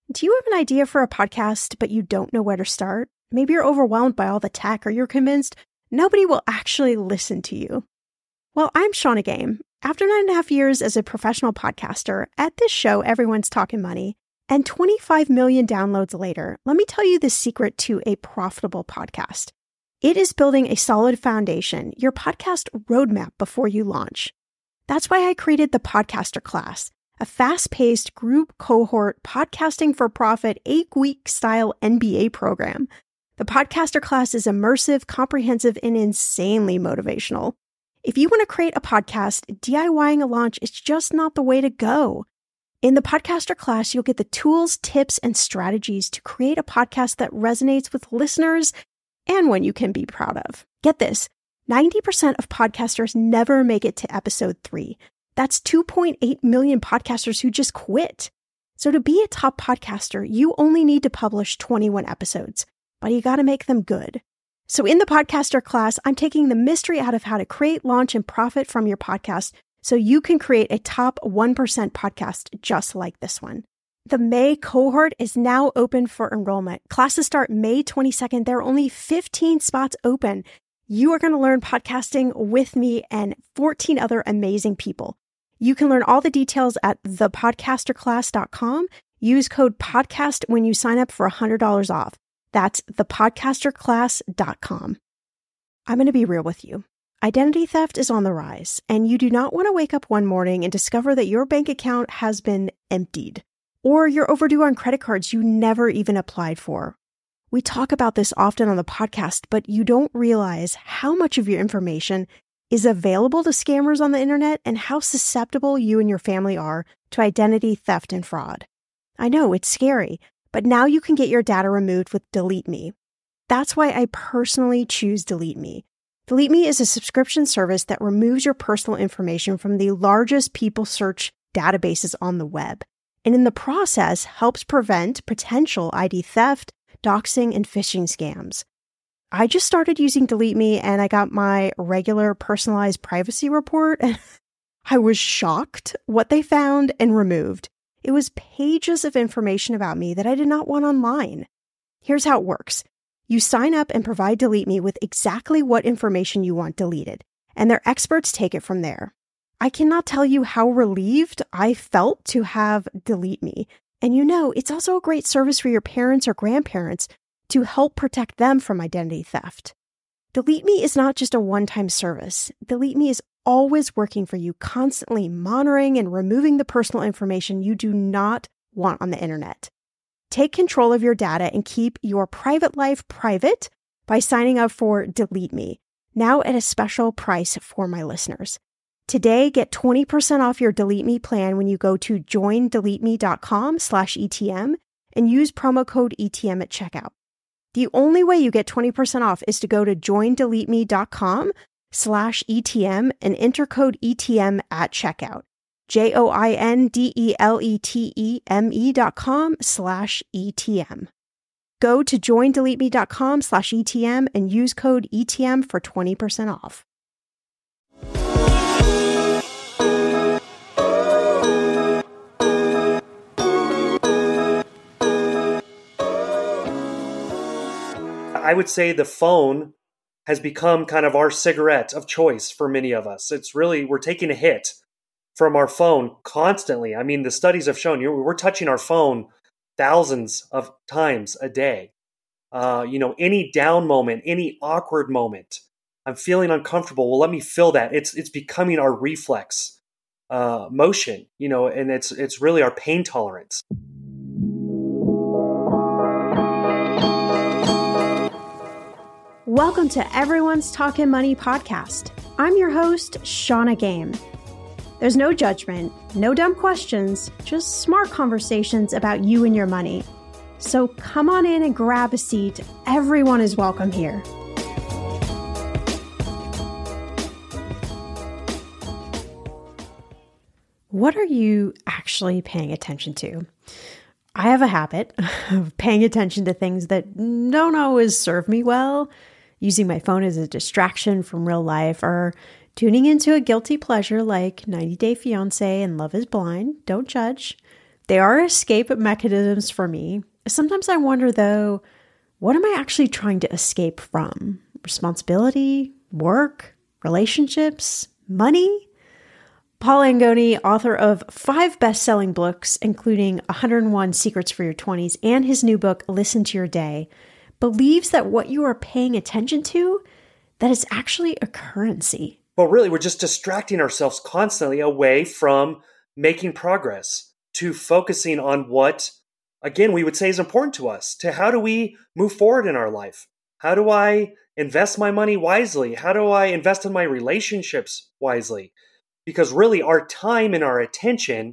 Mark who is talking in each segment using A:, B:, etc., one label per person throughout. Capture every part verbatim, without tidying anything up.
A: Do you have an idea for a podcast, but you don't know where to start? Maybe you're overwhelmed by all the tech, or you're convinced nobody will actually listen to you. Well, I'm Shannah Game. After nine and a half years as a professional podcaster, at this show, everyone's talking money, and twenty-five million downloads later, let me tell you the secret to a profitable podcast. It is building a solid foundation, your podcast roadmap before you launch. That's why I created the Podcaster Class, a fast-paced group cohort podcasting for profit eight-week style M B A program. The Podcaster Class is immersive, comprehensive, and insanely motivational. If you want to create a podcast, DIYing a launch is just not the way to go. In the Podcaster Class, you'll get the tools, tips, and strategies to create a podcast that resonates with listeners and one you can be proud of. Get this, ninety percent of podcasters never make it to episode three. That's two point eight million podcasters who just quit. So to be a top podcaster, you only need to publish twenty-one episodes, but you got to make them good. So in the Podcaster Class, I'm taking the mystery out of how to create, launch, and profit from your podcast so you can create a top one percent podcast just like this one. The May cohort is now open for enrollment. Classes start May twenty-second. There are only fifteen spots open. You are going to learn podcasting with me and fourteen other amazing people. You can learn all the details at the podcaster class dot com. Use code PODCAST when you sign up for one hundred dollars off. That's the podcaster class dot com. I'm going to be real with you. Identity theft is on the rise, and you do not want to wake up one morning and discover that your bank account has been emptied, or you're overdue on credit cards you never even applied for. We talk about this often on the podcast, but you don't realize how much of your information is available to scammers on the internet and how susceptible you and your family are to identity theft and fraud. I know it's scary, but now you can get your data removed with Delete Me. That's why I personally choose Delete Me. Delete Me is a subscription service that removes your personal information from the largest people search databases on the web, and in the process helps prevent potential I D theft, doxing, and phishing scams. I just started using Delete Me and I got my regular personalized privacy report and I was shocked what they found and removed. It was pages of information about me that I did not want online. Here's how it works. You sign up and provide Delete Me with exactly what information you want deleted, and their experts take it from there. I cannot tell you how relieved I felt to have Delete Me. And you know, it's also a great service for your parents or grandparents to help protect them from identity theft. Delete Me is not just a one-time service. Delete Me is always working for you, constantly monitoring and removing the personal information you do not want on the internet. Take control of your data and keep your private life private by signing up for Delete Me, now at a special price for my listeners. Today, get twenty percent off your Delete Me plan when you go to join delete me dot com slash E T M and use promo code E T M at checkout. The only way you get twenty percent off is to go to join delete me dot com slash E T M and enter code E T M at checkout. J O I N D E L E T E M E dot com slash E T M. Go to join delete me dot com slash E T M and use code E T M for twenty percent off.
B: I would say the phone has become kind of our cigarette of choice for many of us. It's really, we're taking a hit from our phone constantly. I mean, the studies have shown you we're touching our phone thousands of times a day. Uh, you know, any down moment, any awkward moment, I'm feeling uncomfortable. Well, let me feel that. It's it's becoming our reflex uh, motion, you know, and it's it's really our pain tolerance.
A: Welcome to Everyone's Talking Money podcast. I'm your host, Shannah Game. There's no judgment, no dumb questions, just smart conversations about you and your money. So come on in and grab a seat. Everyone is welcome here. What are you actually paying attention to? I have a habit of paying attention to things that don't always serve me well, using my phone as a distraction from real life, or tuning into a guilty pleasure like ninety day fiancé and Love is Blind. Don't judge. They are escape mechanisms for me. Sometimes I wonder, though, what am I actually trying to escape from? Responsibility, work, relationships, money? Paul Langone, author of five best-selling books, including one hundred one Secrets for Your twenties and his new book, Listen to Your Day, believes that what you are paying attention to, that is actually a currency.
B: Well, really, we're just distracting ourselves constantly away from making progress to focusing on what, again, we would say is important to us, to how do we move forward in our life? How do I invest my money wisely? How do I invest in my relationships wisely? Because really, our time and our attention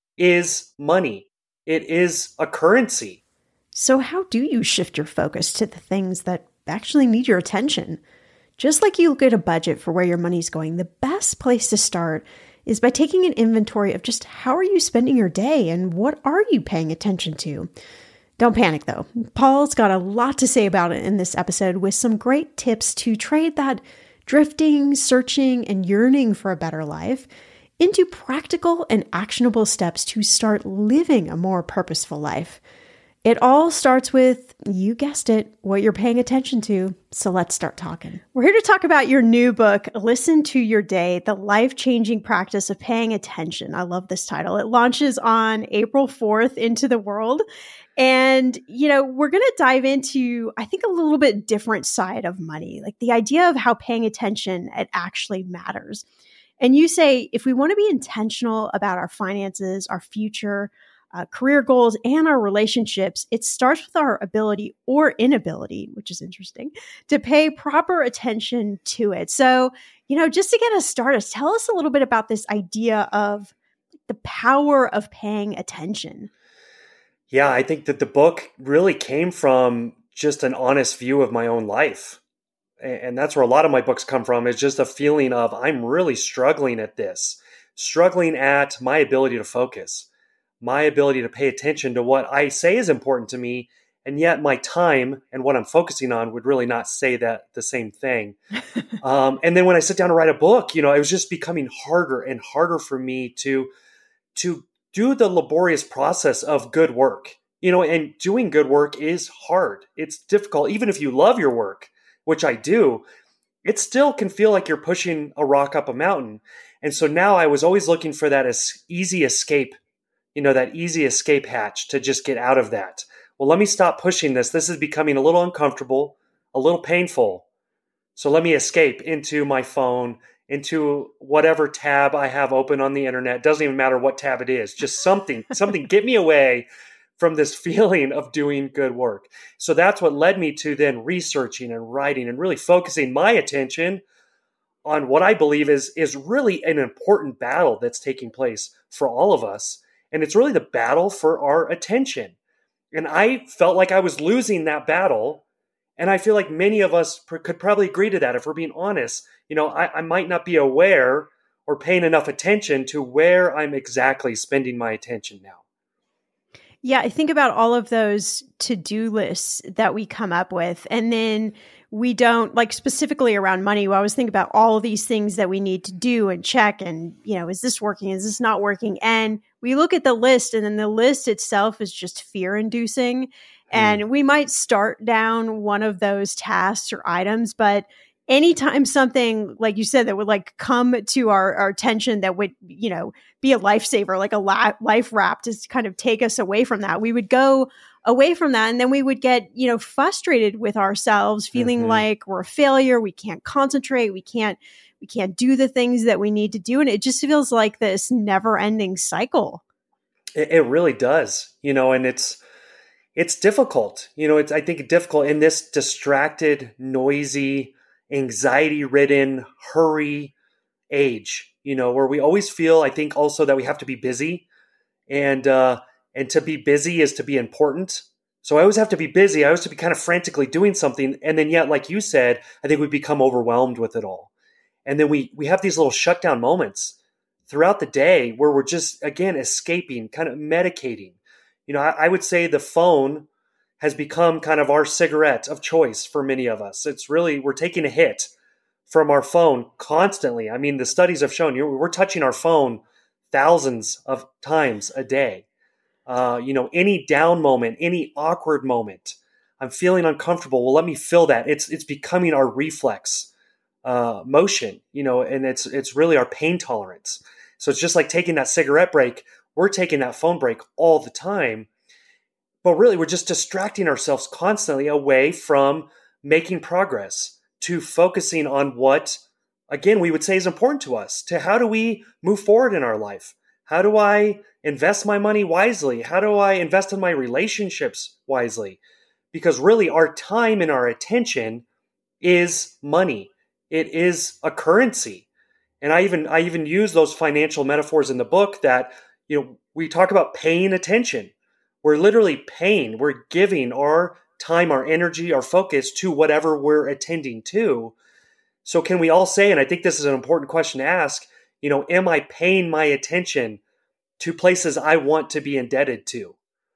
B: is money. It is a currency.
A: So how do you shift your focus to the things that actually need your attention? Just like you look at a budget for where your money's going, the best place to start is by taking an inventory of just how are you spending your day and what are you paying attention to? Don't panic though. Paul's got a lot to say about it in this episode with some great tips to trade that drifting, searching, and yearning for a better life into practical and actionable steps to start living a more purposeful life. It all starts with, you guessed it, what you're paying attention to. So let's start talking. We're here to talk about your new book, Listen to Your Day, The Life-Changing Practice of Paying Attention. I love this title. It launches on April fourth into the world. And, you know, we're going to dive into, I think, a little bit different side of money, like the idea of how paying attention, it actually matters. And you say, if we want to be intentional about our finances, our future, uh, career goals, and our relationships, it starts with our ability or inability, which is interesting, to pay proper attention to it. So, you know, just to get us started, tell us a little bit about this idea of the power of paying attention.
B: Yeah, I think that the book really came from just an honest view of my own life. And that's where a lot of my books come from, is just a feeling of I'm really struggling at this, struggling at my ability to focus, my ability to pay attention to what I say is important to me. And yet my time and what I'm focusing on would really not say that the same thing. um, and then when I sit down to write a book, you know, it was just becoming harder and harder for me to, to do the laborious process of good work, you know, and doing good work is hard. It's difficult. Even if you love your work, which I do, it still can feel like you're pushing a rock up a mountain. And so now I was always looking for that as easy escape, you know, that easy escape hatch to just get out of that. Well, let me stop pushing this. This is becoming a little uncomfortable, a little painful. So let me escape into my phone, into whatever tab I have open on the internet. Doesn't even matter what tab it is, just something, something get me away from this feeling of doing good work. So that's what led me to then researching and writing and really focusing my attention on what I believe is, is really an important battle that's taking place for all of us. And it's really the battle for our attention. And I felt like I was losing that battle. And I feel like many of us pr- could probably agree to that if we're being honest. You know, I, I might not be aware or paying enough attention to where I'm exactly spending my attention now.
A: Yeah, I think about all of those to-do lists that we come up with, and then we don't, like specifically around money, we always think about all of these things that we need to do and check and, you know, is this working? Is this not working? And we look at the list, and then the list itself is just fear-inducing. And we might start down one of those tasks or items, but anytime something, like you said, that would like come to our, our attention that would, you know, be a lifesaver, like a la- life wrap to kind of take us away from that, we would go away from that. And then we would get, you know, frustrated with ourselves, feeling mm-hmm. like we're a failure. We can't concentrate. We can't, we can't do the things that we need to do. And it just feels like this never ending cycle.
B: It, it really does, you know, and it's, It's difficult. You know, it's, I think, difficult in this distracted, noisy, anxiety-ridden, hurry age, you know, where we always feel, I think, also that we have to be busy. And uh, and to be busy is to be important. So I always have to be busy. I always have to be kind of frantically doing something. And then yet, like you said, I think we become overwhelmed with it all. And then we we have these little shutdown moments throughout the day where we're just, again, escaping, kind of medicating. You know, I, I would say the phone has become kind of our cigarette of choice for many of us. It's really, we're taking a hit from our phone constantly. I mean, the studies have shown you we're touching our phone thousands of times a day. Uh, you know, any down moment, any awkward moment, I'm feeling uncomfortable. Well, let me feel that. It's it's becoming our reflex uh, motion, you know, and it's it's really our pain tolerance. So it's just like taking that cigarette break. We're taking that phone break all the time, but really we're just distracting ourselves constantly away from making progress to focusing on what, again, we would say is important to us. To how do we move forward in our life? How do I invest my money wisely? How do I invest in my relationships wisely? Because really our time and our attention is money. It is a currency. And I even I even use those financial metaphors in the book that, you know, we talk about paying attention. We're literally paying, we're giving our time, our energy, our focus to whatever we're attending to. So can we all say, and I think this is an important question to ask, you know, am I paying my attention to places I want to be indebted to?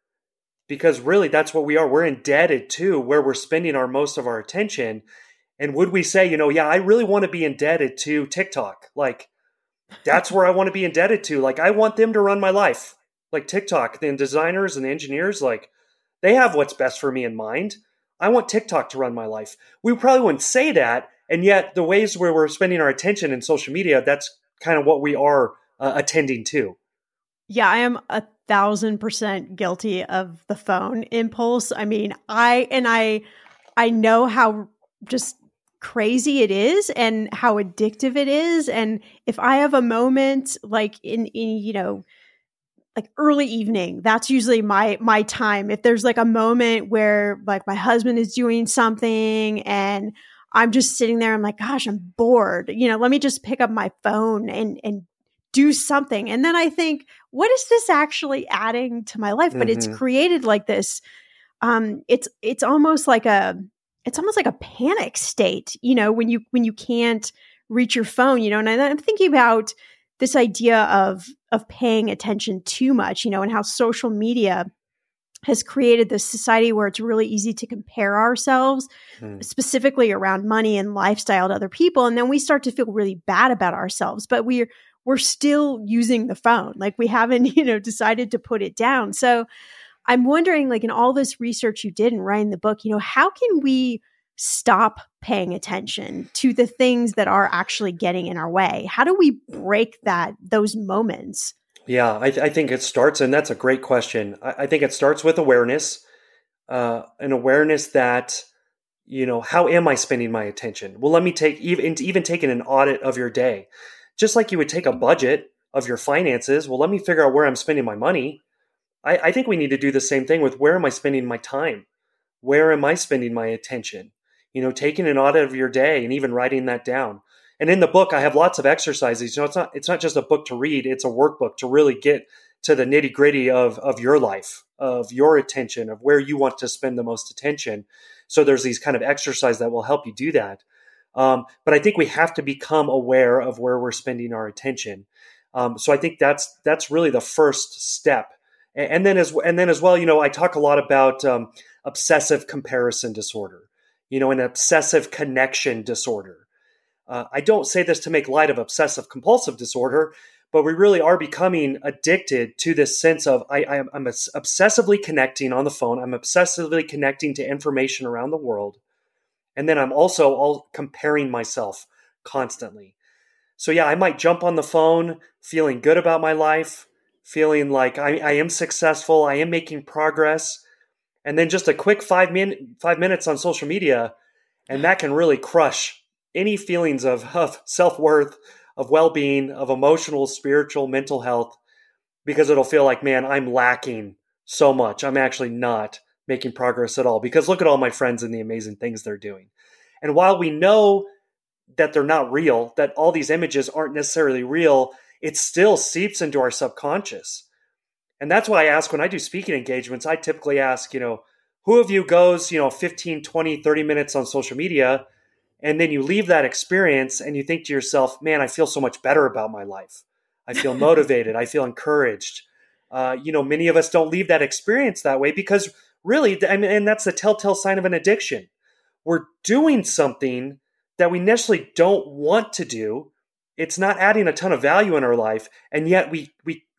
B: Because really that's what we are. We're indebted to where we're spending our most of our attention. And would we say, you know, yeah, I really want to be indebted to TikTok. Like, that's where I want to be indebted to. Like, I want them to run my life. Like TikTok, the designers and the engineers, like, they have what's best for me in mind. I want TikTok to run my life. We probably wouldn't say that. And yet the ways where we're spending our attention in social media, that's kind of what we are uh, attending to.
A: Yeah, I am a thousand percent guilty of the phone impulse. I mean, I, and I, I know how just crazy it is and how addictive it is. And if I have a moment like in, in, you know, like early evening, that's usually my, my time. If there's like a moment where like my husband is doing something and I'm just sitting there, I'm like, gosh, I'm bored. You know, let me just pick up my phone and, and do something. And then I think, what is this actually adding to my life? But mm-hmm. It's created like this. Um, it's, it's almost like a, it's almost like a panic state, you know, when you, when you can't reach your phone, you know, and I'm thinking about this idea of, of paying attention too much, you know, and how social media has created this society where it's really easy to compare ourselves hmm. specifically around money and lifestyle to other people. And then we start to feel really bad about ourselves, but we're, we're still using the phone. Like we haven't, you know, decided to put it down. So I'm wondering, like in all this research you did and writing the book, you know, how can we stop paying attention to the things that are actually getting in our way? How do we break that, those moments?
B: Yeah, I, th- I think it starts, and that's a great question. I, I think it starts with awareness, uh, an awareness that, you know, how am I spending my attention? Well, let me take even even taking an audit of your day, just like you would take a budget of your finances. Well, let me figure out where I'm spending my money. I, I think we need to do the same thing with where am I spending my time? Where am I spending my attention? You know, taking an audit of your day and even writing that down. And in the book, I have lots of exercises. You know, it's not it's not just a book to read; it's a workbook to really get to the nitty gritty of of your life, of your attention, of where you want to spend the most attention. So there's these kind of exercises that will help you do that. Um, but I think we have to become aware of where we're spending our attention. Um, so I think that's that's really the first step. And, and then as and then as well, you know, I talk a lot about um, obsessive comparison disorder. You know, an obsessive connection disorder. Uh, I don't say this to make light of obsessive compulsive disorder, but we really are becoming addicted to this sense of I, I, I'm obsessively connecting on the phone. I'm obsessively connecting to information around the world. And then I'm also all comparing myself constantly. So yeah, I might jump on the phone feeling good about my life, feeling like I, I am successful, I am making progress. And then just a quick five min five minutes on social media, and that can really crush any feelings of, of self-worth, of well-being, of emotional, spiritual, mental health, because it'll feel like, man, I'm lacking so much. I'm actually not making progress at all because look at all my friends and the amazing things they're doing. And while we know that they're not real, that all these images aren't necessarily real, it still seeps into our subconscious. And that's why I ask when I do speaking engagements, I typically ask, you know, who of you goes, you know, fifteen, twenty, thirty minutes on social media, and then you leave that experience and you think to yourself, man, I feel so much better about my life. I feel motivated. I feel encouraged. Uh, you know, many of us don't leave that experience that way because really, I mean, and that's the telltale sign of an addiction. We're doing something that we necessarily don't want to do. It's not adding a ton of value in our life. And yet we, we,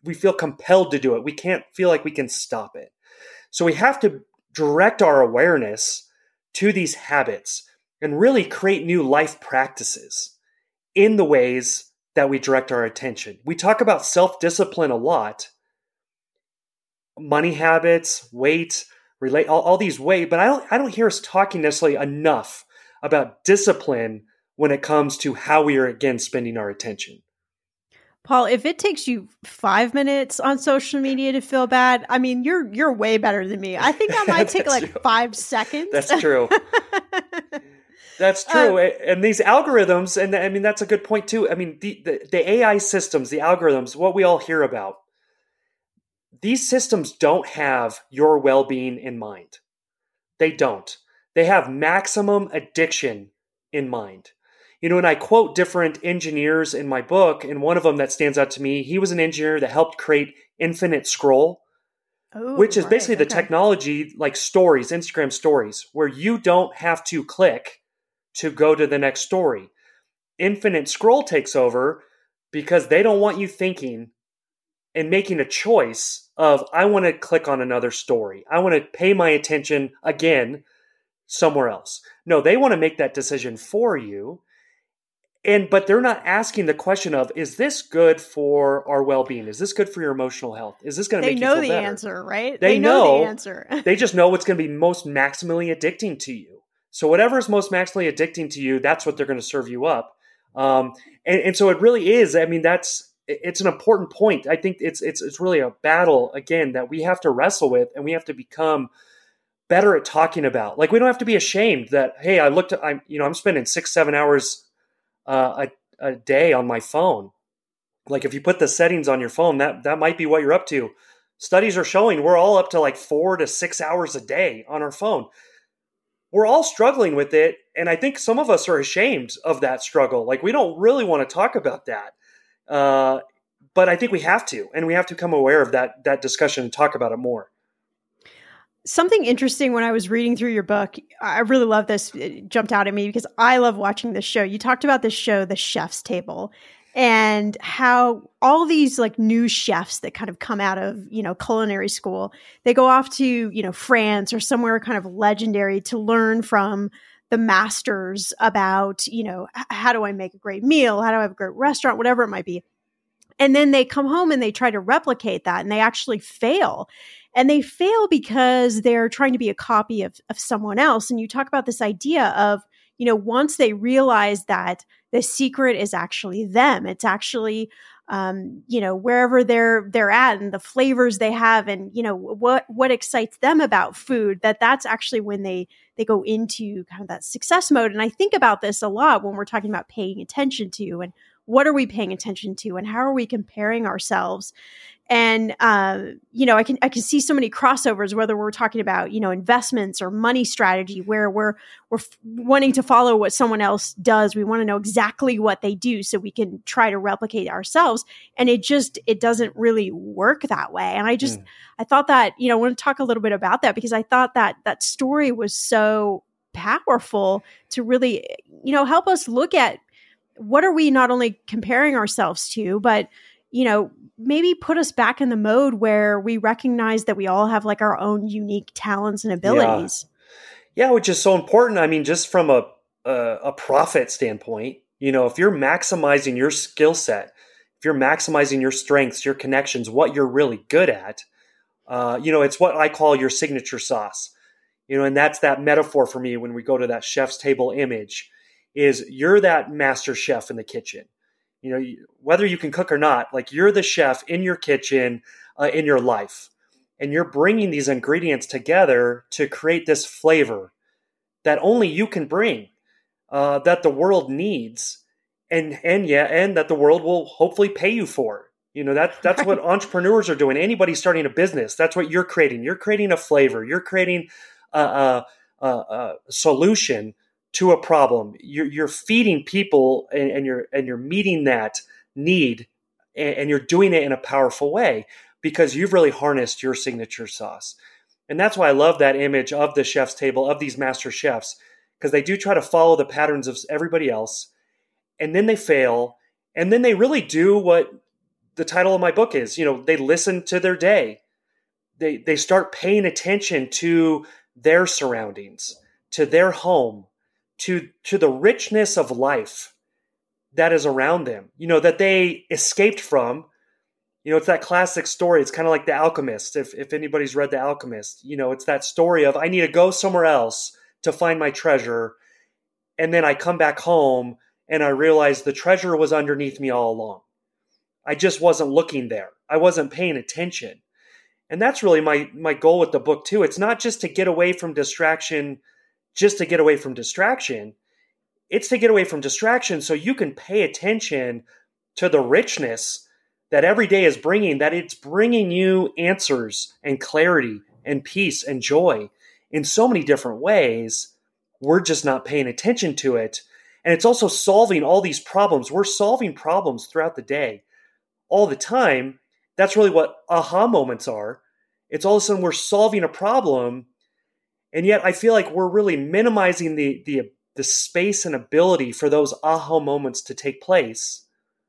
B: we feel compelled to do it. We can't feel like we can stop it. So we have to direct our awareness to these habits and really create new life practices in the ways that we direct our attention. We talk about self-discipline a lot, money habits, weight, relate all, all these ways, but I don't I don't hear us talking necessarily enough about discipline when it comes to how we are again spending our attention.
A: Paul, if it takes you five minutes on social media to feel bad, I mean, you're you're way better than me. I think I might take like
B: true.
A: five seconds.
B: That's true. That's true. Um, and these algorithms, and I mean, that's a good point too. I mean, the, the, the A I systems, the algorithms, what we all hear about, these systems don't have your well-being in mind. They don't. They have maximum addiction in mind. You know, and I quote different engineers in my book, and one of them that stands out to me, he was an engineer that helped create Infinite Scroll, Ooh, which is right, basically the okay. technology like stories, Instagram stories, where you don't have to click to go to the next story. Infinite Scroll takes over because they don't want you thinking and making a choice of, I want to click on another story. I want to pay my attention again somewhere else. No, they want to make that decision for you. And but they're not asking the question of, is this good for our well-being? Is this good for your emotional health? Is this going to make you feel better? They
A: know the answer, right?
B: They,
A: they know,
B: know
A: the answer.
B: They just know what's going to be most maximally addicting to you. So whatever is most maximally addicting to you, that's what they're going to serve you up. Um, and, and so it really is. I mean, that's it's an important point. I think it's it's it's really a battle again that we have to wrestle with, and we have to become better at talking about. Like, we don't have to be ashamed that, hey, I looked at, I'm you know I'm spending six seven hours uh, a a day on my phone. Like, if you put the settings on your phone, that that might be what you're up to. Studies are showing we're all up to like four to six hours a day on our phone. We're all struggling with it. And I think some of us are ashamed of that struggle. Like, we don't really want to talk about that. Uh, but I think we have to, and we have to become aware of that, that discussion and talk about it more.
A: Something interesting when I was reading through your book, I really love this. It jumped out at me because I love watching this show. You talked about this show, The Chef's Table, and how all these like new chefs that kind of come out of, you know, culinary school, they go off to, you know, France or somewhere kind of legendary to learn from the masters about, you know, how do I make a great meal? How do I have a great restaurant? Whatever it might be. And then they come home and they try to replicate that, and they actually fail. And they fail because they're trying to be a copy of, of someone else. And you talk about this idea of, you know, once they realize that the secret is actually them, it's actually, um, you know, wherever they're they're at and the flavors they have, and you know what what excites them about food. That that's actually when they they go into kind of that success mode. And I think about this a lot when we're talking about paying attention to, and what are we paying attention to, and how are we comparing ourselves. And, uh, you know, I can, I can see so many crossovers, whether we're talking about, you know, investments or money strategy, where we're, we're f- wanting to follow what someone else does. We want to know exactly what they do so we can try to replicate ourselves. And it just, it doesn't really work that way. And I just, mm. I thought that, you know, I want to talk a little bit about that, because I thought that that story was so powerful to really, you know, help us look at what are we not only comparing ourselves to, but, you know, maybe put us back in the mode where we recognize that we all have like our own unique talents and abilities.
B: Yeah, yeah, which is so important. I mean, just from a, a a profit standpoint, you know, if you're maximizing your skill set, if you're maximizing your strengths, your connections, what you're really good at, uh, you know, it's what I call your signature sauce. You know, and that's that metaphor for me when we go to that chef's table image, is you're that master chef in the kitchen. You know, whether you can cook or not, like, you're the chef in your kitchen, uh, in your life, and you're bringing these ingredients together to create this flavor that only you can bring, uh, that the world needs, and and yeah, and that the world will hopefully pay you for. You know, that that's what entrepreneurs are doing. Anybody starting a business, that's what you're creating. You're creating a flavor. You're creating a, a, a, a solution to a problem. You're, you're feeding people, and, and you're and you're meeting that need, and, and you're doing it in a powerful way because you've really harnessed your signature sauce. And that's why I love that image of the chef's table, of these master chefs, because they do try to follow the patterns of everybody else, and then they fail, and then they really do what the title of my book is, you know, they listen to their day. They, they start paying attention to their surroundings, to their home, to, to the richness of life that is around them, you know, that they escaped from. You know, it's that classic story. It's kind of like The Alchemist. If, if anybody's read The Alchemist, you know, it's that story of I need to go somewhere else to find my treasure. And then I come back home and I realize the treasure was underneath me all along. I just wasn't looking there. I wasn't paying attention. And that's really my, my goal with the book too. It's not just to get away from distraction, just to get away from distraction. It's to get away from distraction so you can pay attention to the richness that every day is bringing, that it's bringing you answers and clarity and peace and joy in so many different ways. We're just not paying attention to it. And it's also solving all these problems. We're solving problems throughout the day all the time. That's really what aha moments are. It's all of a sudden we're solving a problem. And yet I feel like we're really minimizing the, the, the space and ability for those aha moments to take place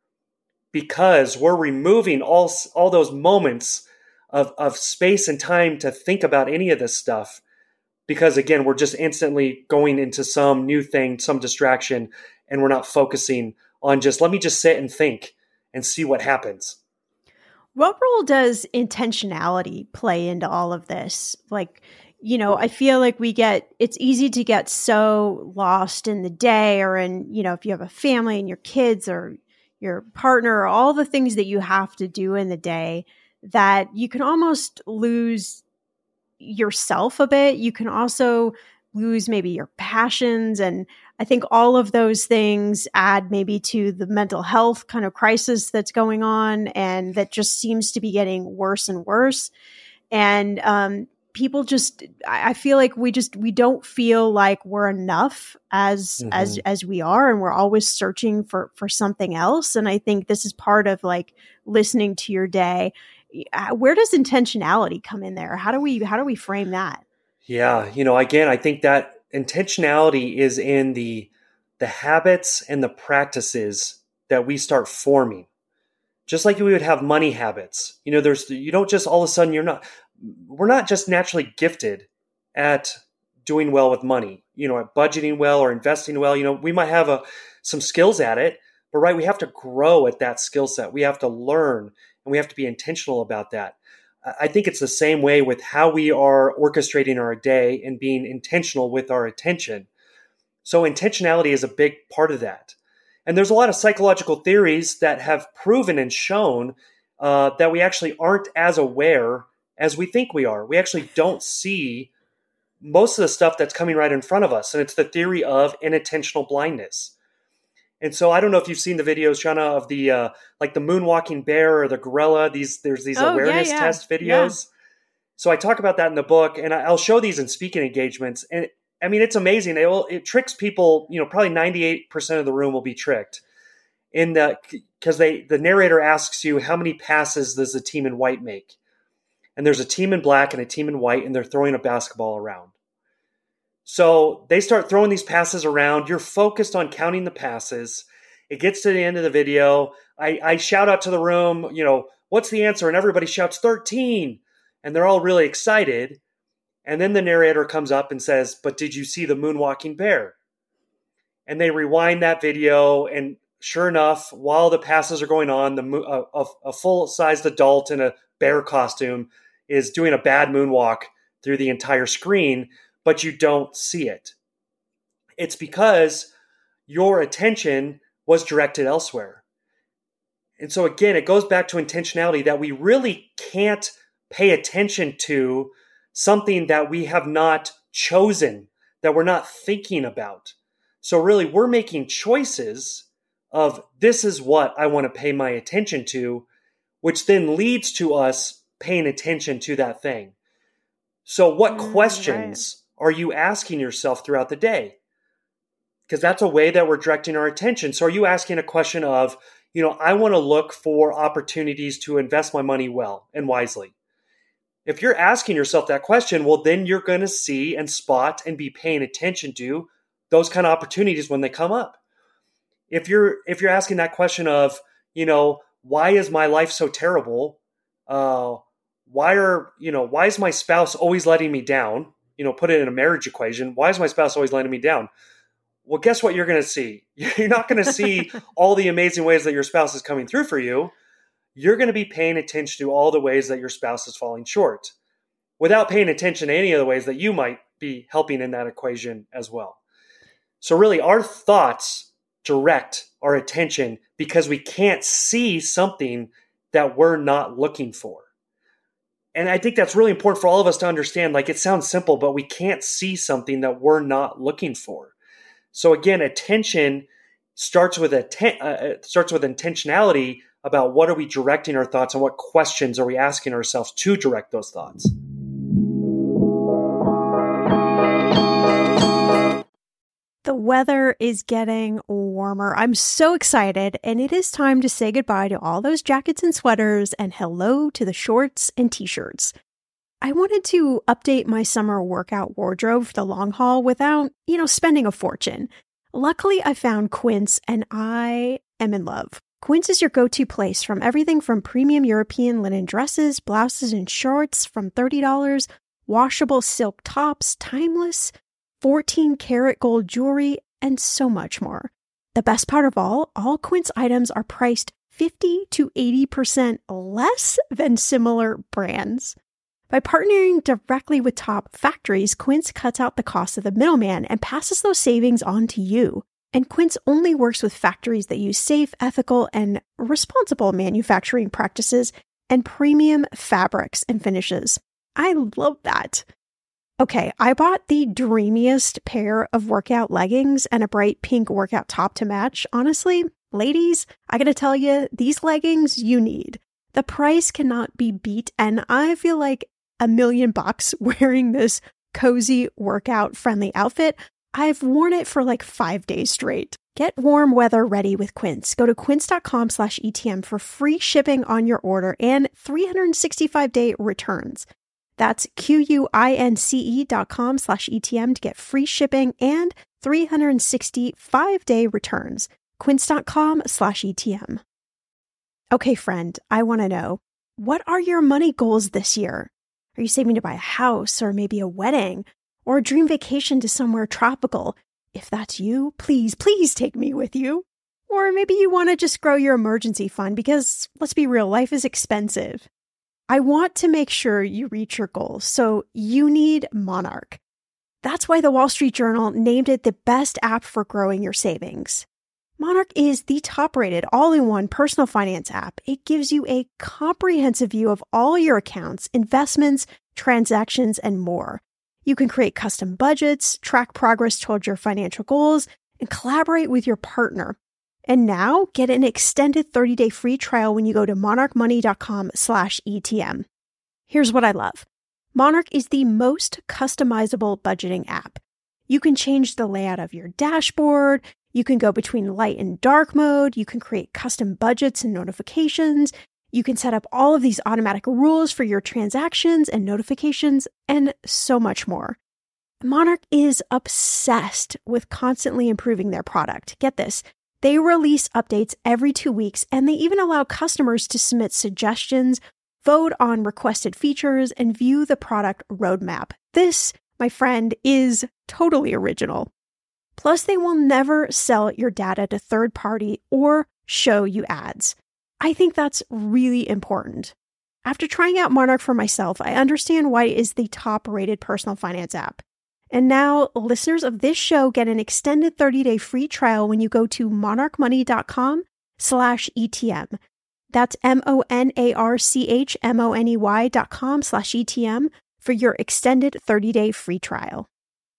B: because we're removing all, all those moments of, of space and time to think about any of this stuff. Because again, we're just instantly going into some new thing, some distraction, and we're not focusing on just, let me just sit and think and see what happens.
A: What role does intentionality play into all of this? Like, you know, I feel like we get, it's easy to get so lost in the day or in, you know, if you have a family and your kids or your partner or all the things that you have to do in the day that you can almost lose yourself a bit. You can also lose maybe your passions. And I think all of those things add maybe to the mental health kind of crisis that's going on and that just seems to be getting worse and worse. And um, people just, I feel like we just, we don't feel like we're enough as, mm-hmm. as, as we are. And we're always searching for, for something else. And I think this is part of like listening to your day. Where does intentionality come in there? How do we, how do we frame that?
B: Yeah. You know, again, I think that intentionality is in the, the habits and the practices that we start forming. Just like we would have money habits. You know, there's, you don't just all of a sudden you're not, we're not just naturally gifted at doing well with money, you know, at budgeting well or investing well. You know, we might have a, some skills at it, but right, we have to grow at that skill set. We have to learn. And we have to be intentional about that. I think it's the same way with how we are orchestrating our day and being intentional with our attention. So intentionality is a big part of that. And there's a lot of psychological theories that have proven and shown uh, that we actually aren't as aware as we think we are. We actually don't see most of the stuff that's coming right in front of us. And it's the theory of inattentional blindness. And so I don't know if you've seen the videos, Shauna, of the uh, like the moonwalking bear or the gorilla. These there's these oh, awareness yeah, yeah. test videos. Yeah. So I talk about that in the book, and I'll show these in speaking engagements. And I mean, it's amazing. It will, it tricks people. You know, probably ninety-eight percent of the room will be tricked in the because they the narrator asks you how many passes does the team in white make, and there's a team in black and a team in white, and they're throwing a basketball around. So they start throwing these passes around. You're focused on counting the passes. It gets to the end of the video. I, I shout out to the room, you know, what's the answer? And everybody shouts thirteen. And they're all really excited. And then the narrator comes up and says, but did you see the moonwalking bear? And they rewind that video. And sure enough, while the passes are going on, the a, a full-sized adult in a bear costume is doing a bad moonwalk through the entire screen, but you don't see it. It's because your attention was directed elsewhere. And so again, it goes back to intentionality that we really can't pay attention to something that we have not chosen, that we're not thinking about. So really, we're making choices of this is what I want to pay my attention to, which then leads to us paying attention to that thing. So what mm, questions right. are you asking yourself throughout the day? Because that's a way that we're directing our attention. So are you asking a question of, you know, I want to look for opportunities to invest my money well and wisely. If you're asking yourself that question, well, then you're going to see and spot and be paying attention to those kind of opportunities when they come up. If you're if you're asking that question of, you know, why is my life so terrible? Uh, why are, you know, why is my spouse always letting me down? You know, put it in a marriage equation. Why is my spouse always letting me down? Well, guess what you're going to see? You're not going to see all the amazing ways that your spouse is coming through for you. You're going to be paying attention to all the ways that your spouse is falling short without paying attention to any of the ways that you might be helping in that equation as well. So really, our thoughts direct our attention because we can't see something that we're not looking for. And I think that's really important for all of us to understand. Like, it sounds simple, but we can't see something that we're not looking for. So again, attention starts with atten- uh, starts with intentionality about what are we directing our thoughts and what questions are we asking ourselves to direct those thoughts.
A: The weather is getting warmer. I'm so excited, and it is time to say goodbye to all those jackets and sweaters and hello to the shorts and t-shirts. I wanted to update my summer workout wardrobe for the long haul without, you know, spending a fortune. Luckily, I found Quince, and I am in love. Quince is your go-to place from everything from premium European linen dresses, blouses, and shorts from thirty dollars, washable silk tops, timeless, fourteen karat gold jewelry, and so much more. The best part of all, all Quince items are priced fifty to eighty percent less than similar brands. By partnering directly with top factories, Quince cuts out the cost of the middleman and passes those savings on to you. And Quince only works with factories that use safe, ethical, and responsible manufacturing practices and premium fabrics and finishes. I love that. Okay, I bought the dreamiest pair of workout leggings and a bright pink workout top to match. Honestly, ladies, I gotta tell you, these leggings you need. The price cannot be beat, and I feel like a million bucks wearing this cozy workout-friendly outfit. I've worn it for like five days straight. Get warm weather ready with Quince. Go to quince.com slash ETM for free shipping on your order and three hundred sixty-five day returns. That's Q-U-I-N-C-E dot com slash ETM to get free shipping and three hundred sixty-five day returns. Quince.com slash ETM. Okay, friend, I want to know, what are your money goals this year? Are you saving to buy a house or maybe a wedding or a dream vacation to somewhere tropical? If that's you, please, please take me with you. Or maybe you want to just grow your emergency fund because, let's be real, life is expensive. I want to make sure you reach your goals, so you need Monarch. That's why the Wall Street Journal named it the best app for growing your savings. Monarch is the top-rated all-in-one personal finance app. It gives you a comprehensive view of all your accounts, investments, transactions, and more. You can create custom budgets, track progress towards your financial goals, and collaborate with your partner. And now, get an extended thirty day free trial when you go to monarchmoney.com slash ETM. Here's what I love. Monarch is the most customizable budgeting app. You can change the layout of your dashboard. You can go between light and dark mode. You can create custom budgets and notifications. You can set up all of these automatic rules for your transactions and notifications, and so much more. Monarch is obsessed with constantly improving their product. Get this. They release updates every two weeks, and they even allow customers to submit suggestions, vote on requested features, and view the product roadmap. This, my friend, is totally original. Plus, they will never sell your data to third party or show you ads. I think that's really important. After trying out Monarch for myself, I understand why it is the top-rated personal finance app. And now, listeners of this show get an extended thirty day free trial when you go to monarchmoney.com slash ETM. That's M-O-N-A-R-C-H-M-O-N-E-Y dot com slash ETM for your extended thirty day free trial.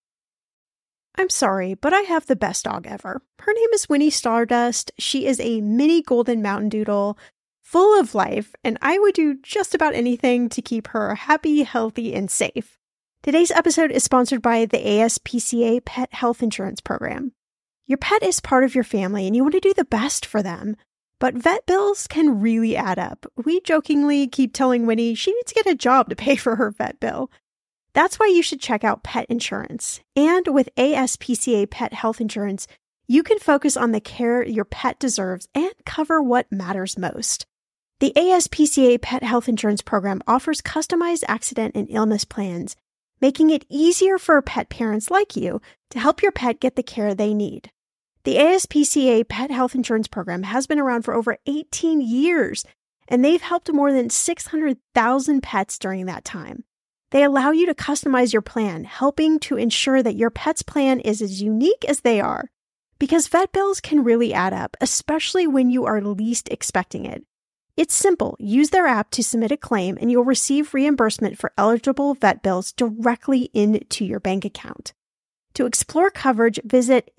A: I'm sorry, but I have the best dog ever. Her name is Winnie Stardust. She is a mini golden mountain doodle, full of life, and I would do just about anything to keep her happy, healthy, and safe. Today's episode is sponsored by the A S P C A Pet Health Insurance Program. Your pet is part of your family and you want to do the best for them, but vet bills can really add up. We jokingly keep telling Winnie she needs to get a job to pay for her vet bill. That's why you should check out pet insurance. And with A S P C A Pet Health Insurance, you can focus on the care your pet deserves and cover what matters most. The A S P C A Pet Health Insurance Program offers customized accident and illness plans, making it easier for pet parents like you to help your pet get the care they need. The A S P C A Pet Health Insurance Program has been around for over eighteen years, and they've helped more than six hundred thousand pets during that time. They allow you to customize your plan, helping to ensure that your pet's plan is as unique as they are. Because vet bills can really add up, especially when you are least expecting it. It's simple. Use their app to submit a claim and you'll receive reimbursement for eligible vet bills directly into your bank account. To explore coverage, visit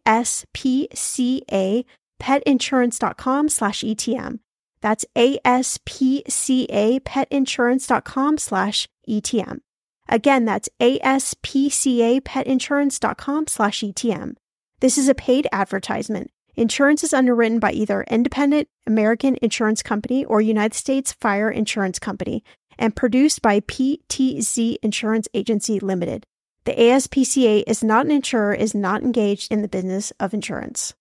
A: aspcapetinsurance.com slash ETM. That's aspcapetinsurance.com slash ETM. Again, that's aspcapetinsurance.com slash ETM. This is a paid advertisement. Insurance is underwritten by either Independent American Insurance Company or United States Fire Insurance Company and produced by P T Z Insurance Agency Limited. The A S P C A is not an insurer, is not engaged in the business of insurance.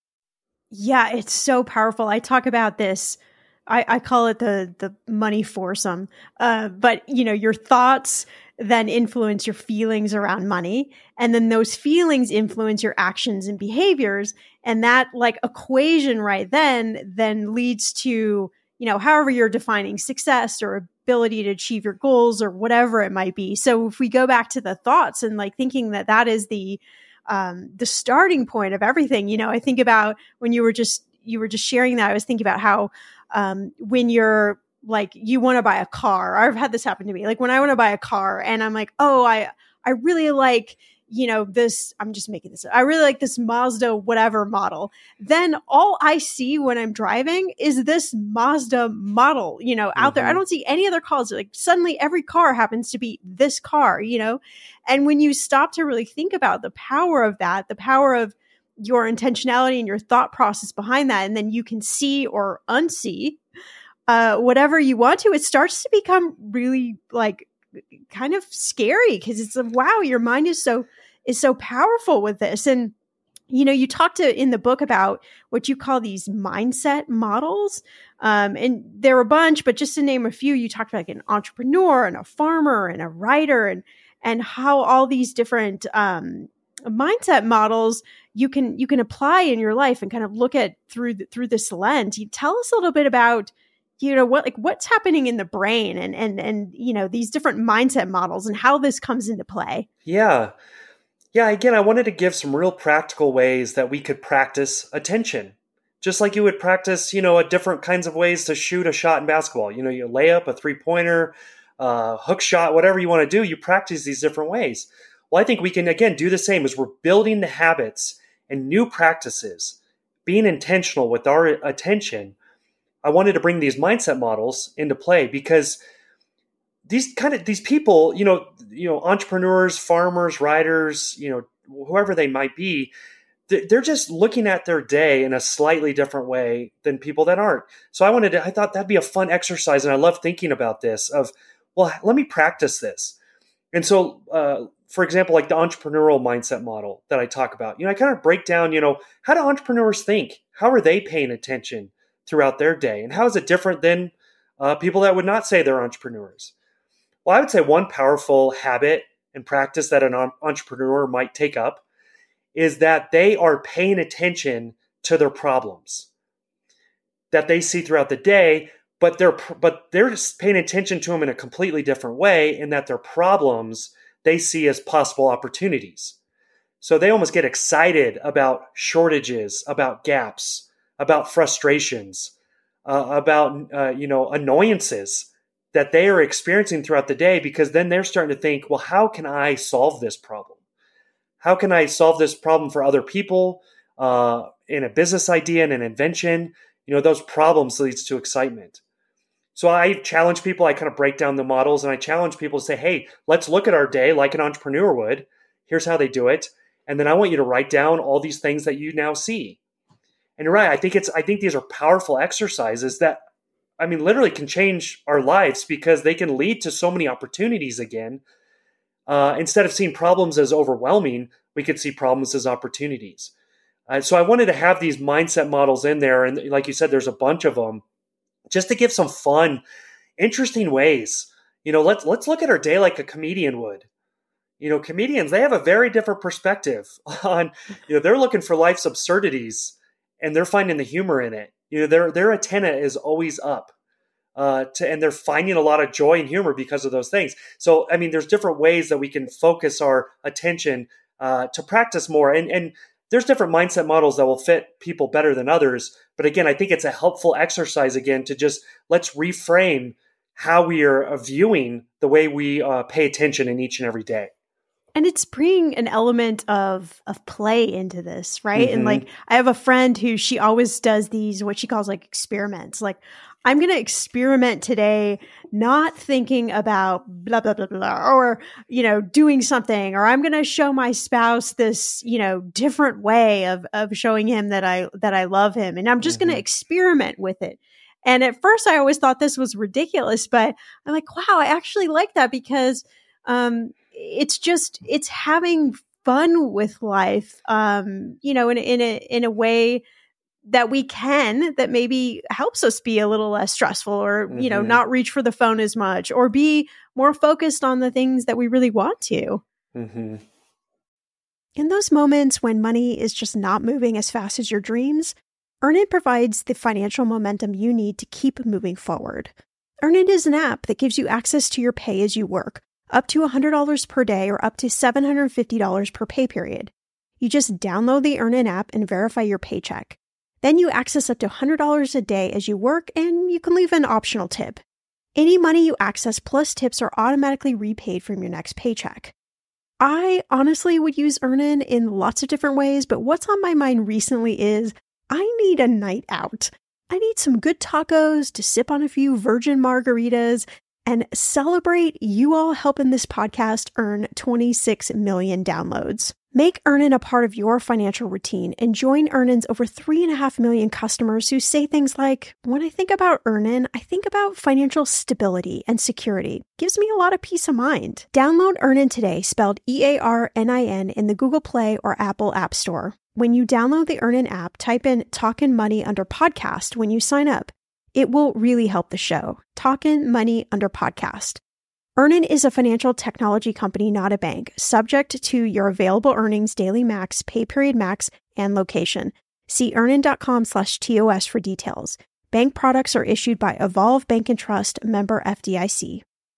A: Yeah, it's so powerful. I talk about this. I, I call it the the money foursome. Uh, but, you know, your thoughts then influence your feelings around money. And then those feelings influence your actions and behaviors. And that like equation right then, then leads to, you know, however you're defining success or ability to achieve your goals or whatever it might be. So if we go back to the thoughts and like thinking that that is the, um, the starting point of everything, you know, I think about when you were just, you were just sharing that, I was thinking about how, um, when you're, like you want to buy a car. I've had this happen to me. Like when I want to buy a car and I'm like, oh, I, I really like, you know, this, I'm just making this, I really like this Mazda, whatever model. Then all I see when I'm driving is this Mazda model, you know, out mm-hmm. there. I don't see any other cars. Like suddenly every car happens to be this car, you know? And when you stop to really think about the power of that, the power of your intentionality and your thought process behind that, and then you can see or unsee Uh, whatever you want to, it starts to become really like kind of scary because it's like, wow, your mind is so, is so powerful with this. And, you know, you talked to, in the book about what you call these mindset models. Um, and there were a bunch, but just to name a few, you talked about like an entrepreneur and a farmer and a writer and, and how all these different, um, mindset models you can, you can apply in your life and kind of look at through, the, through this lens. You tell us a little bit about, you know, what, like what's happening in the brain and, and, and, you know, these different mindset models and how this comes into play.
B: Yeah. Yeah. Again, I wanted to give some real practical ways that we could practice attention, just like you would practice, you know, a different kinds of ways to shoot a shot in basketball. You know, you lay up a three pointer, uh, hook shot, whatever you want to do, you practice these different ways. Well, I think we can, again, do the same as we're building the habits and new practices, being intentional with our attention. I wanted to bring these mindset models into play because these kind of these people, you know, you know, entrepreneurs, farmers, writers, you know, whoever they might be, they're just looking at their day in a slightly different way than people that aren't. So I wanted to, I thought that'd be a fun exercise, and I love thinking about this. Of, well, let me practice this. And so, uh, for example, like the entrepreneurial mindset model that I talk about, you know, I kind of break down, you know, how do entrepreneurs think? How are they paying attention throughout their day? And how is it different than uh, people that would not say they're entrepreneurs? Well, I would say one powerful habit and practice that an entrepreneur might take up is that they are paying attention to their problems that they see throughout the day, but they're but they're just paying attention to them in a completely different way, in that their problems they see as possible opportunities. So they almost get excited about shortages, about gaps, about frustrations, uh, about uh, you know annoyances that they are experiencing throughout the day, because then they're starting to think, well, how can I solve this problem? How can I solve this problem for other people uh, in a business idea and an invention? You know, those problems leads to excitement. So I challenge people, I kind of break down the models, and I challenge people to say, hey, let's look at our day like an entrepreneur would. Here's how they do it. And then I want you to write down all these things that you now see. And you're right. I think it's, I think these are powerful exercises that, I mean, literally can change our lives, because they can lead to so many opportunities again. Uh, instead of seeing problems as overwhelming, we could see problems as opportunities. Uh, so I wanted to have these mindset models in there. And like you said, there's a bunch of them. just to give some fun, interesting ways. You know, let's let's look at our day like a comedian would. You know, comedians, they have a very different perspective on, you know, they're looking for life's absurdities and they're finding the humor in it. You know, their their antenna is always up. Uh, to, and they're finding a lot of joy and humor because of those things. So, I mean, there's different ways that we can focus our attention uh, to practice more. And, and there's different mindset models that will fit people better than others. But again, I think it's a helpful exercise, again, to just let's reframe how we are viewing the way we uh, pay attention in each and every day.
A: And it's bringing an element of of play into this, right?
B: Mm-hmm.
A: And like, I have a friend who she always does these, what she calls like experiments. Like, I'm going to experiment today, not thinking about blah, blah, blah, blah, or, you know, doing something, or I'm going to show my spouse this, you know, different way of, of showing him that I, that I love him. And I'm just mm-hmm. going to experiment with it. And at first I always thought this was ridiculous, but I'm like, wow, I actually like that because, um, it's just, it's having fun with life, um, you know, in, in a, in a way that we can, that maybe helps us be a little less stressful or, mm-hmm. you know, not reach for the phone as much or be more focused on the things that we really want to.
B: Mm-hmm.
A: In those moments when money is just not moving as fast as your dreams, Earnin provides the financial momentum you need to keep moving forward. Earnin is an app that gives you access to your pay as you work, up to one hundred dollars per day or up to seven hundred fifty dollars per pay period. You just download the Earnin app and verify your paycheck. Then you access up to one hundred dollars a day as you work, and you can leave an optional tip. Any money you access plus tips are automatically repaid from your next paycheck. I honestly would use Earnin in lots of different ways, but what's on my mind recently is I need a night out. I need some good tacos to sip on a few virgin margaritas and celebrate you all helping this podcast earn twenty-six million downloads. Make Earnin a part of your financial routine and join Earnin's over three and a half million customers who say things like, when I think about Earnin, I think about financial stability and security. Gives me a lot of peace of mind. Download Earnin today, spelled E A R N I N, in the Google Play or Apple App Store. When you download the Earnin app, type in Talkin' Money under podcast when you sign up. It will really help the show. Talkin' Money under podcast. Earnin is a financial technology company, not a bank, subject to your available earnings, daily max, pay period max, and location. See earnin.com slash TOS for details. Bank products are issued by Evolve Bank and Trust, member F D I C.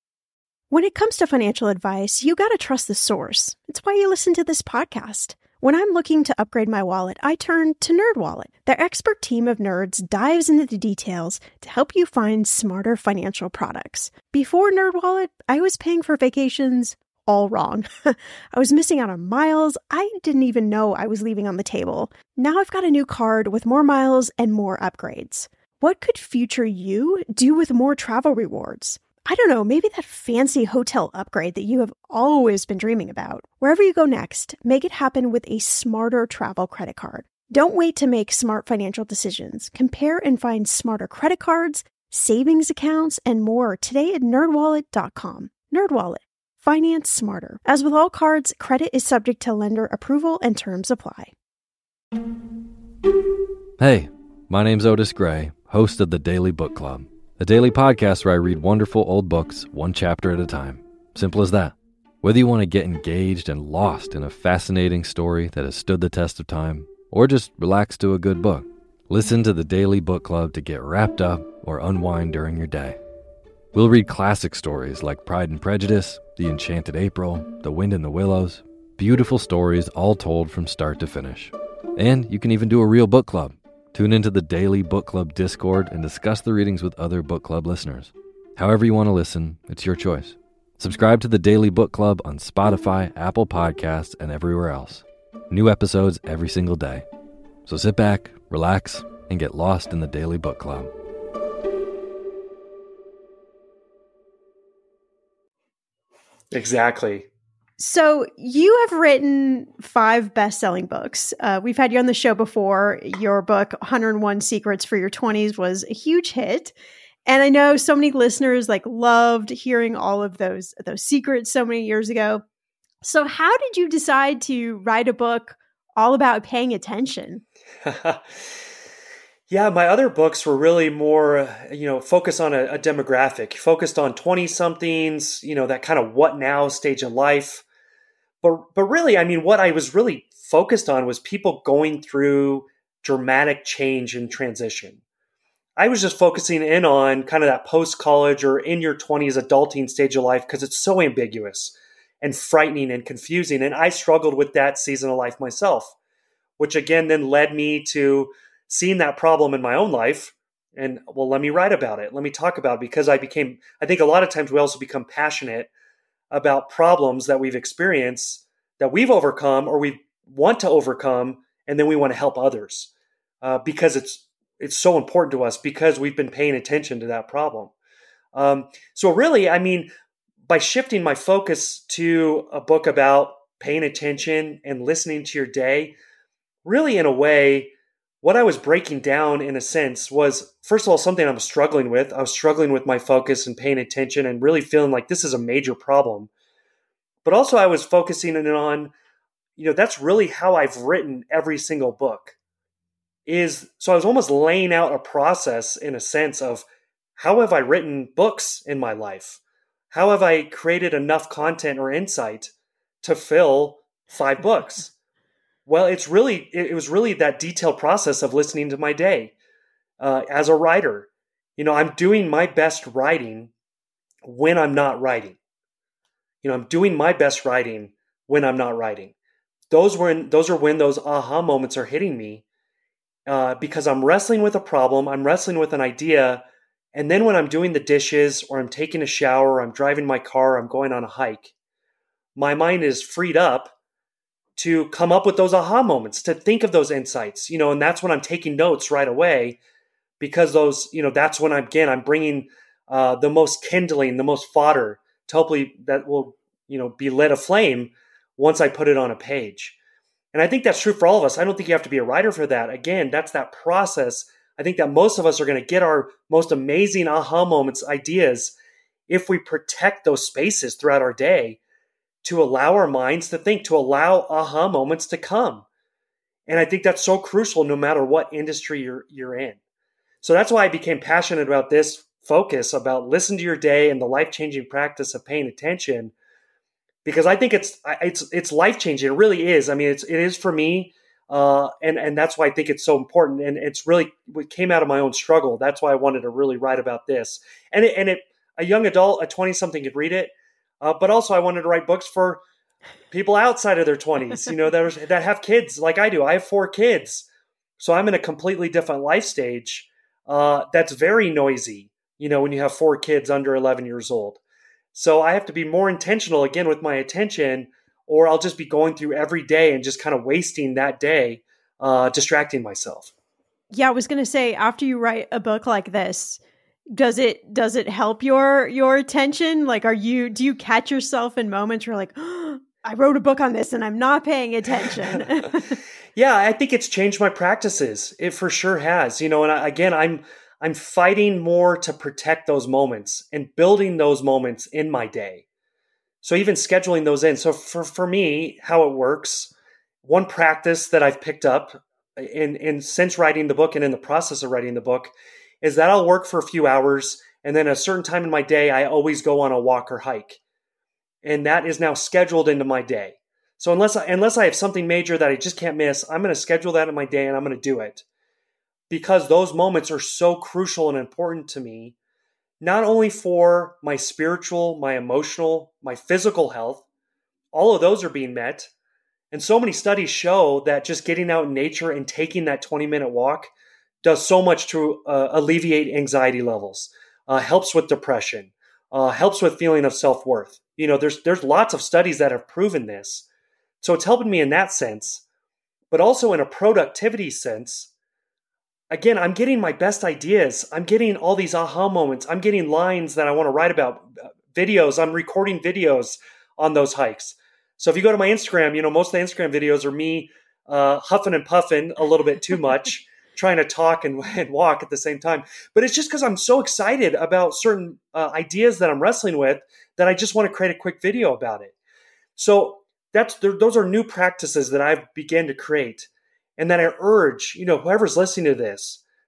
A: When it comes to financial advice, you gotta trust the source. It's why you listen to this podcast. When I'm looking to upgrade my wallet, I turn to NerdWallet. Their expert team of nerds dives into the details to help you find smarter financial products. Before NerdWallet, I was paying for vacations all wrong. I was missing out on miles I didn't even know I was leaving on the table. Now I've got a new card with more miles and more upgrades. What could future you do with more travel rewards? I don't know, maybe that fancy hotel upgrade that you have always been dreaming about. Wherever you go next, make it happen with a smarter travel credit card. Don't wait to make smart financial decisions. Compare and find smarter credit cards, savings accounts, and more today at nerd wallet dot com. NerdWallet. Finance smarter. As with all cards, credit is subject to lender approval and terms apply.
C: Hey, my name's Otis Gray, host of the Daily Book Club. A daily podcast where I read wonderful old books, one chapter at a time. Simple as that. Whether you want to get engaged and lost in a fascinating story that has stood the test of time, or just relax to a good book, listen to the Daily Book Club to get wrapped up or unwind during your day. We'll read classic stories like Pride and Prejudice, The Enchanted April, The Wind in the Willows. Beautiful stories all told from start to finish. And you can even do a real book club. Tune into the Daily Book Club Discord and discuss the readings with other book club listeners. However you want to listen, it's your choice. Subscribe to the Daily Book Club on Spotify, Apple Podcasts, and everywhere else. New episodes every single day. So sit back, relax, and get lost in the Daily Book Club.
B: Exactly.
A: So you have written five best-selling books. Uh, we've had you on the show before. Your book, one hundred one Secrets for Your twenties, was a huge hit. And I know so many listeners like loved hearing all of those, those secrets so many years ago. So how did you decide to write a book all about paying attention?
B: Yeah, my other books were really more, you know, focused on a, a demographic, focused on twenty somethings, you know, that kind of what now stage in life. But but really, I mean, what I was really focused on was people going through dramatic change and transition. I was just focusing in on kind of that post-college or in your twenties adulting stage of life because it's so ambiguous and frightening and confusing. And I struggled with that season of life myself, which again then led me to seeing that problem in my own life. And well, let me write about it. Let me talk about it because I became, I think a lot of times we also become passionate about problems that we've experienced, that we've overcome or we want to overcome, and then we want to help others uh, because it's it's so important to us because we've been paying attention to that problem. Um, so really, I mean, by shifting my focus to a book about paying attention and listening to your day, really in a way, what I was breaking down in a sense was, first of all, something I was struggling with. I was struggling with my focus and paying attention and really feeling like this is a major problem. But also I was focusing in on, you know, that's really how I've written every single book. Is so I was almost laying out a process in a sense of how have I written books in my life? How have I created enough content or insight to fill five books? Well, it's really, it was really that detailed process of listening to my day uh, as a writer. You know, I'm doing my best writing when I'm not writing. You know, I'm doing my best writing when I'm not writing. Those were in, those are when those aha moments are hitting me uh, because I'm wrestling with a problem. I'm wrestling with an idea. And then when I'm doing the dishes or I'm taking a shower, or I'm driving my car, I'm going on a hike, my mind is freed up to come up with those aha moments, to think of those insights, you know, and that's when I'm taking notes right away because those, you know, that's when I'm, again, I'm bringing uh, the most kindling, the most fodder to hopefully that will, you know, be lit aflame once I put it on a page. And I think that's true for all of us. I don't think you have to be a writer for that. Again, that's that process. I think that most of us are going to get our most amazing aha moments, ideas, if we protect those spaces throughout our day to allow our minds to think, to allow aha moments to come. And I think that's so crucial no matter what industry you're you're in. So that's why I became passionate about this focus, about listen to your day and the life-changing practice of paying attention, because I think it's it's it's life-changing. It really is. I mean, it's it is for me, uh, and and that's why I think it's so important. And it's really it came out of my own struggle. That's why I wanted to really write about this. And it, and it a young adult, a twenty-something could read it. Uh, but also I wanted to write books for people outside of their twenties, you know, that, are, that have kids like I do. I have four kids. So I'm in a completely different life stage uh, that's very noisy, you know, when you have four kids under eleven years old. So I have to be more intentional again with my attention, or I'll just be going through every day and just kind of wasting that day, uh, distracting myself.
A: Yeah, I was going to say, after you write a book like this, Does it does it help your your attention? Like, are you do you catch yourself in moments where you're like, oh, I wrote a book on this and I'm not paying attention?
B: Yeah, I think it's changed my practices. It for sure has. You know, and I, again, I'm I'm fighting more to protect those moments and building those moments in my day. So even scheduling those in. So for for me, how it works, one practice that I've picked up in in since writing the book and in the process of writing the book is that I'll work for a few hours, and then at a certain time in my day, I always go on a walk or hike. And that is now scheduled into my day. So unless I, unless I have something major that I just can't miss, I'm going to schedule that in my day and I'm going to do it. Because those moments are so crucial and important to me, not only for my spiritual, my emotional, my physical health, all of those are being met. And so many studies show that just getting out in nature and taking that twenty minute walk does so much to uh, alleviate anxiety levels, uh, helps with depression, uh, helps with feeling of self-worth. You know, there's there's lots of studies that have proven this. So it's helping me in that sense, but also in a productivity sense. Again, I'm getting my best ideas. I'm getting all these aha moments. I'm getting lines that I want to write about, videos. I'm recording videos on those hikes. So if you go to my Instagram, you know, most of the Instagram videos are me uh, huffing and puffing a little bit too much, trying to talk and, and walk at the same time. But it's just because I'm so excited about certain uh, ideas that I'm wrestling with that I just want to create a quick video about it. So that's those are new practices that I've began to create and that I urge, you know, whoever's listening to this,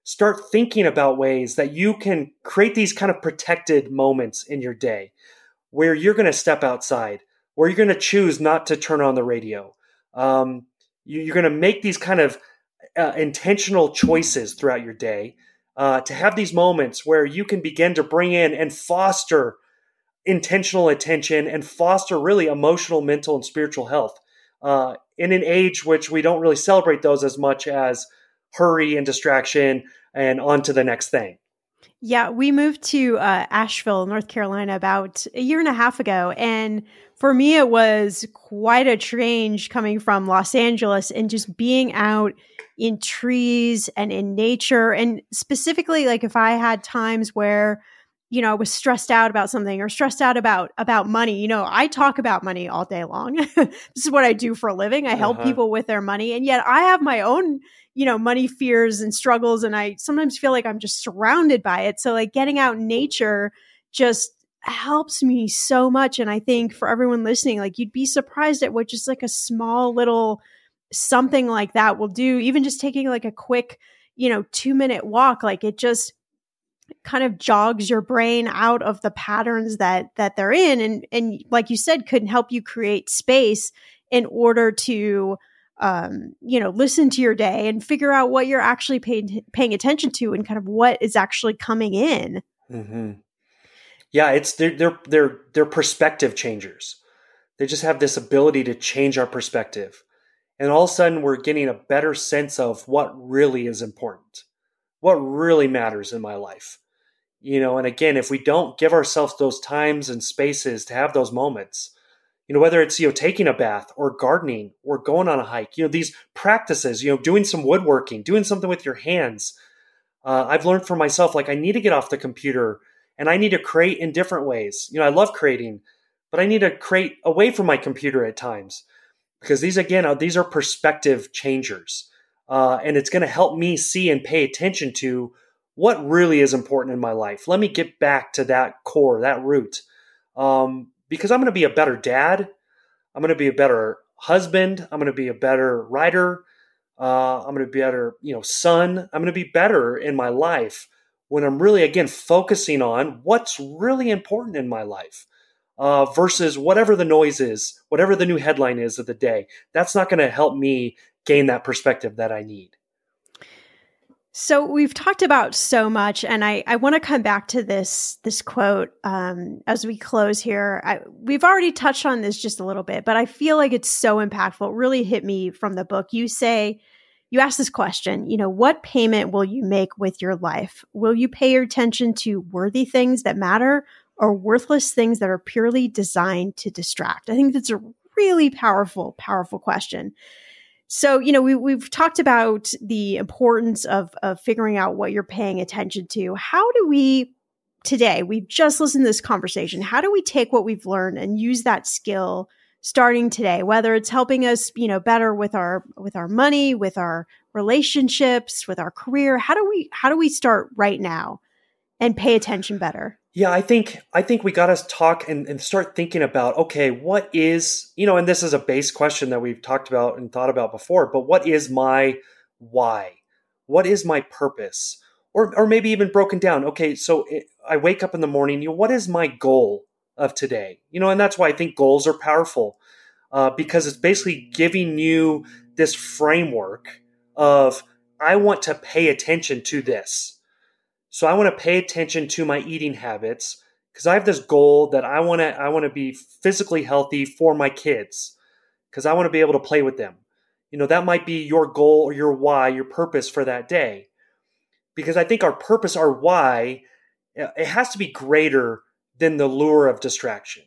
B: start thinking about ways that you can create these kind of protected moments in your day where you're going to step outside, where you're going to choose not to turn on the radio. Um, you, you're going to make these kind of uh, intentional choices throughout your day uh, to have these moments where you can begin to bring in and foster intentional attention and foster really emotional, mental, and spiritual health uh, in an age which we don't really celebrate those as much as hurry and distraction and on to the next thing.
A: Yeah, we moved to uh, Asheville, North Carolina about a year and a half ago. And for me, it was quite a change coming from Los Angeles and just being out in trees and in nature. And specifically, like if I had times where, you know, I was stressed out about something or stressed out about, about money, you know, I talk about money all day long. This is what I do for a living. I help uh-huh. people with their money. And yet I have my own, you know, money fears and struggles. And I sometimes feel like I'm just surrounded by it. So like getting out in nature just helps me so much. And I think for everyone listening, like you'd be surprised at what just like a small little something like that will do. Even just taking like a quick, you know, two minute walk, like it just kind of jogs your brain out of the patterns that that they're in. And, and like you said, could help you create space in order to, um, you know, listen to your day and figure out what you're actually paying, paying attention to and kind of what is actually coming in.
B: Mm-hmm. Yeah, it's they're, they're, they're, they're perspective changers. They just have this ability to change our perspective. And all of a sudden we're getting a better sense of what really is important, what really matters in my life. You know, and again, if we don't give ourselves those times and spaces to have those moments, you know, whether it's, you know, taking a bath or gardening or going on a hike, you know, these practices, you know, doing some woodworking, doing something with your hands. Uh, I've learned for myself, like I need to get off the computer and I need to create in different ways. You know, I love creating, but I need to create away from my computer at times because these, again, are, these are perspective changers. Uh, and it's going to help me see and pay attention to what really is important in my life. Let me get back to that core, that root, um, because I'm going to be a better dad. I'm going to be a better husband. I'm going to be a better writer. Uh, I'm going to be a better, you know, son. I'm going to be better in my life when I'm really, again, focusing on what's really important in my life uh, versus whatever the noise is, whatever the new headline is of the day. That's not going to help me gain that perspective that I need.
A: So we've talked about so much, and I, I want to come back to this this quote um, as we close here. I, we've already touched on this just a little bit, but I feel like it's so impactful. It really hit me from the book. You say, you ask this question, you know, what payment will you make with your life? Will you pay your attention to worthy things that matter or worthless things that are purely designed to distract? I think that's a really powerful, powerful question. So, you know, we, we've talked about the importance of, of figuring out what you're paying attention to. How do we today, we've just listened to this conversation, how do we take what we've learned and use that skill starting today, whether it's helping us, you know, better with our, with our money, with our relationships, with our career? How do we, how do we start right now and pay attention better?
B: Yeah, I think I think we got to talk and, and start thinking about, okay, what is, you know, and this is a base question that we've talked about and thought about before, but what is my why? What is my purpose? Or or maybe even broken down. Okay, so it, I wake up in the morning, you know, what is my goal of today? You know, and that's why I think goals are powerful uh, because it's basically giving you this framework of, I want to pay attention to this. So I want to pay attention to my eating habits because I have this goal that I want to I want to be physically healthy for my kids because I want to be able to play with them. You know, that might be your goal or your why, your purpose for that day. Because I think our purpose, our why, it has to be greater than the lure of distraction.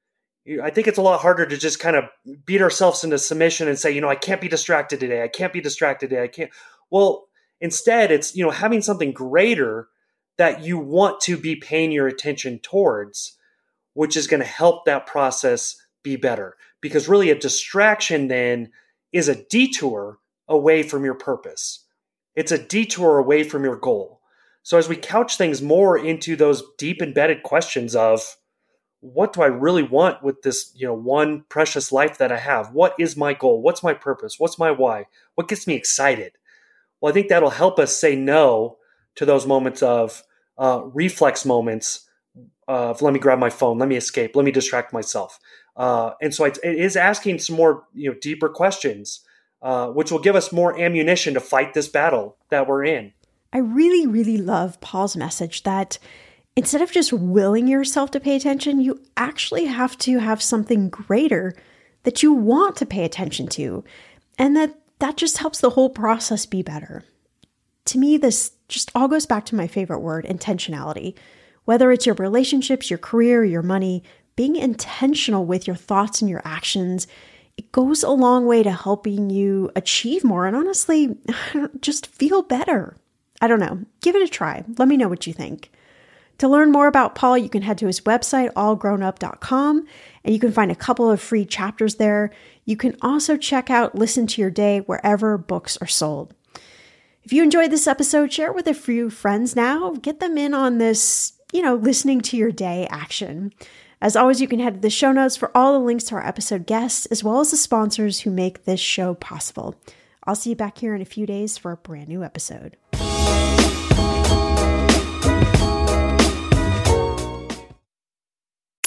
B: I think it's a lot harder to just kind of beat ourselves into submission and say, you know, I can't be distracted today. I can't be distracted today. I can't. Well, instead, it's, you know, having something greater that you want to be paying your attention towards, which is going to help that process be better. Because really a distraction then is a detour away from your purpose. It's a detour away from your goal. So as we couch things more into those deep embedded questions of, what do I really want with this, you know, one precious life that I have? What is my goal? What's my purpose? What's my why? What gets me excited? Well, I think that'll help us say no to those moments of uh, reflex moments of let me grab my phone, let me escape, let me distract myself. Uh, and so it, it is asking some more, you know, deeper questions, uh, which will give us more ammunition to fight this battle that we're in.
A: I really, really love Paul's message that instead of just willing yourself to pay attention, you actually have to have something greater that you want to pay attention to. And that that just helps the whole process be better. To me, this just all goes back to my favorite word, intentionality. Whether it's your relationships, your career, your money, being intentional with your thoughts and your actions, it goes a long way to helping you achieve more and honestly, just feel better. I don't know. Give it a try. Let me know what you think. To learn more about Paul, you can head to his website, all grown up dot com, and you can find a couple of free chapters there. You can also check out Listen to Your Day wherever books are sold. If you enjoyed this episode, share it with a few friends now. Get them in on this, you know, listening to your day action. As always, you can head to the show notes for all the links to our episode guests, as well as the sponsors who make this show possible. I'll see you back here in a few days for a brand new episode.